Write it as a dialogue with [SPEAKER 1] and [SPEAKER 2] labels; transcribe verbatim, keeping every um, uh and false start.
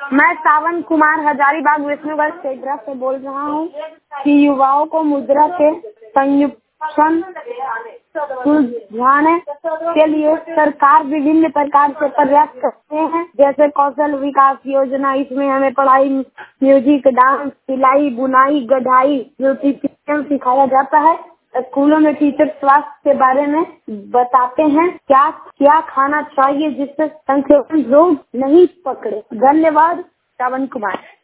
[SPEAKER 1] मैं सावन कुमार हजारीबाग विष्णुगढ़ क्षेत्र से बोल रहा हूँ कि युवाओं को मुद्रा के संरक्षण सुलझाने के लिए सरकार विभिन्न प्रकार से प्रयास करते हैं, जैसे कौशल विकास योजना। इसमें हमें पढ़ाई, म्यूजिक, डांस, सिलाई, बुनाई, गढ़ाई, ब्यूटिशियन सिखाया जाता है। स्कूलों में टीचर स्वास्थ्य के बारे में बताते हैं, क्या क्या खाना चाहिए जिससे संक्रमण रोग नहीं पकड़े। धन्यवाद। सावन कुमार।